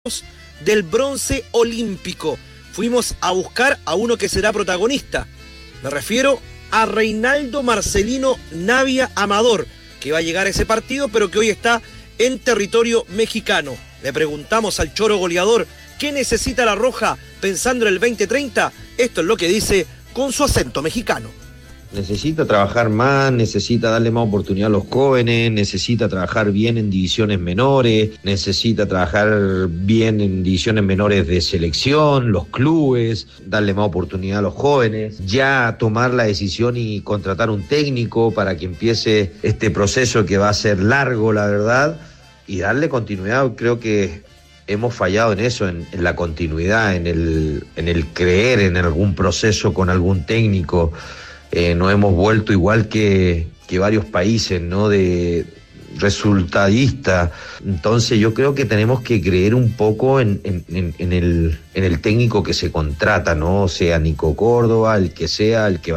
del bronce olímpico. Fuimos a buscar a uno que será protagonista. Me refiero a Reinaldo Marcelino Navia Amador, que va a llegar a ese partido, pero que hoy está en territorio mexicano. Le preguntamos al choro goleador qué necesita la Roja pensando en el 2030. Esto es lo que dice con su acento mexicano. Necesita trabajar más, necesita darle más oportunidad a los jóvenes, necesita trabajar bien en divisiones menores, necesita trabajar bien en divisiones menores de selección, los clubes, darle más oportunidad a los jóvenes, ya tomar la decisión y contratar un técnico para que empiece este proceso que va a ser largo, la verdad, y darle continuidad. Creo que hemos fallado en eso, en la continuidad, en el creer en algún proceso con algún técnico. Nos hemos vuelto igual que varios países, ¿no? De resultadista. Entonces yo creo que tenemos que creer un poco en el técnico que se contrata, ¿no? Sea Nico Córdoba, el que sea, el que